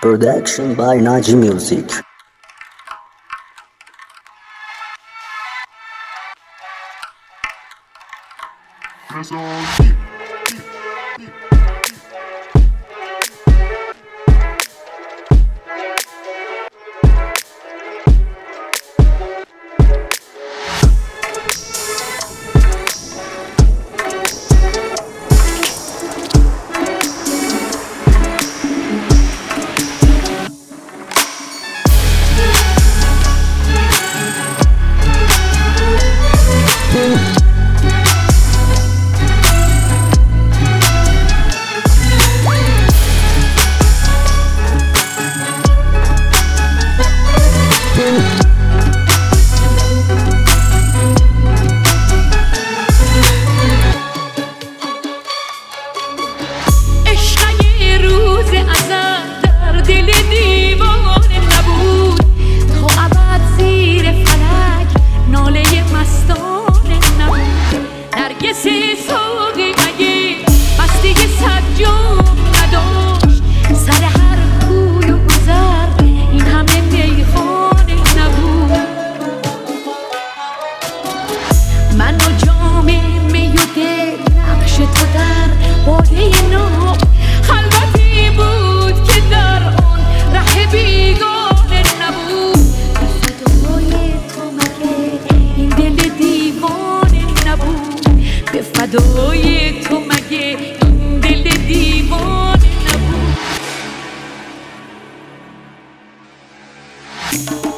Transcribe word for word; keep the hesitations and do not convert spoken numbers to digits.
Production by Naji Music. من و جام می و دل نقش تو در باده نو خلوتی بود که در آن ره بیگانه نبود. به فدای تو مگه این دل دیوانه نبود؟ به فدای تو مگه این دل دیوانه نبود؟